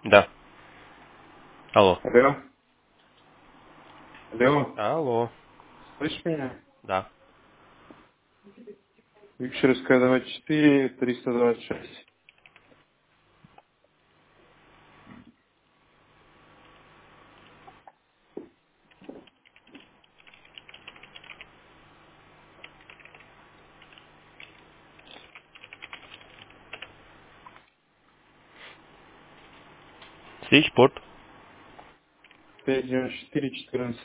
Да. Алло. Алло. Алло. Алло. Слышишь меня? Да. Викшерская 24, 326. Свечпорт. 594, 14.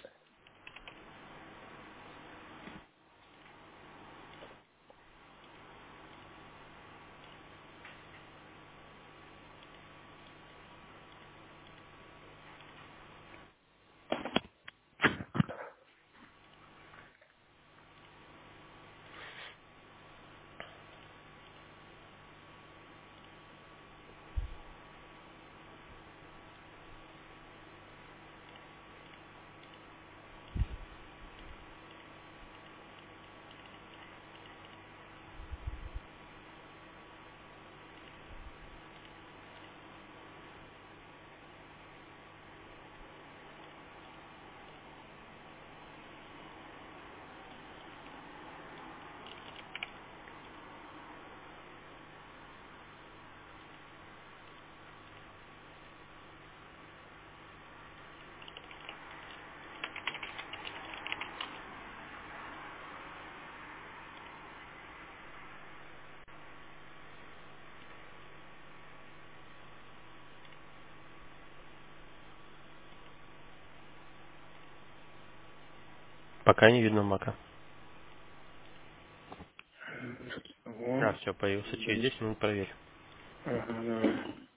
Пока не видно мака. О, А, все, появился. Через 10 минут проверь. ага, давай.